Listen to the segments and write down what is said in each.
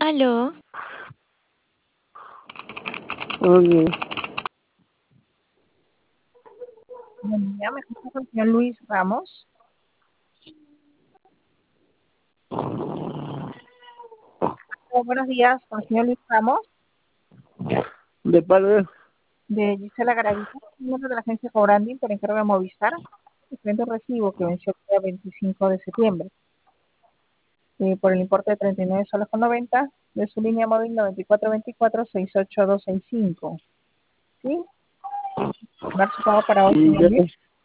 Aló, Oye, Buen día, me comunico con el señor Luis Ramos. Buenos días, con el señor Luis Ramos, de padre, de Gisela Garavito, miembro de la agencia Cobranding por encargo de Movistar, diferente recibo que venció el día 25 de septiembre, por el importe de 39 soles con 90 de su línea móvil 9424-68265. ¿Sí? Dar su pago para hoy, señor ya, Luis.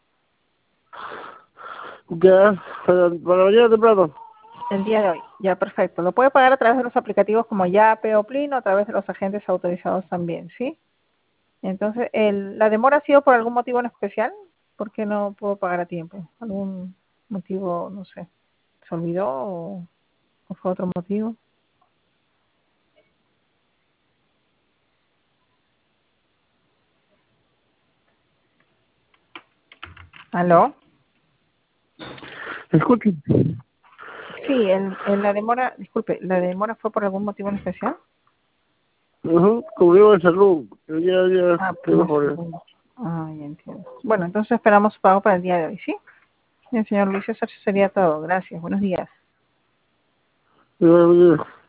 para mañana temprano. El día de hoy. Ya, perfecto. Lo puede pagar a través de los aplicativos como Yape o Plin o a través de los agentes autorizados también, ¿sí? Entonces, ¿la demora ha sido por algún motivo en especial? ¿Por qué no puedo pagar a tiempo? ¿Algún motivo, no sé, se olvidó o fue otro motivo? ¿Aló? Escuchen, Sí, la demora, disculpe, ¿la demora fue por algún motivo en especial? cubrimos de salud, pero ya Ah, estoy pues, mejor. ya entiendo. Bueno, entonces esperamos su pago para el día de hoy, ¿sí? Bien, señor Luis, eso sería todo. Gracias. Buenos días. Ya.